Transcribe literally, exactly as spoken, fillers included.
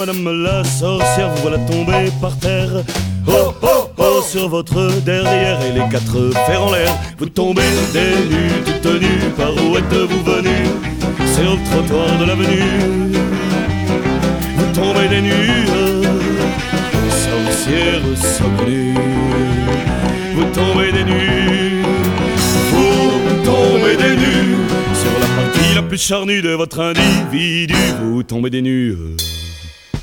Madame la sorcière, vous voilà tombée par terre. Oh oh oh, sur votre derrière et les quatre fers en l'air. Vous tombez des nues, toutes nues, par où êtes-vous venue? Sur le trottoir de l'avenue. Vous tombez des nues, sorcière saugrenue. Vous tombez des nues, vous tombez des nues. Sur la partie la plus charnue de votre individu, vous tombez des nues.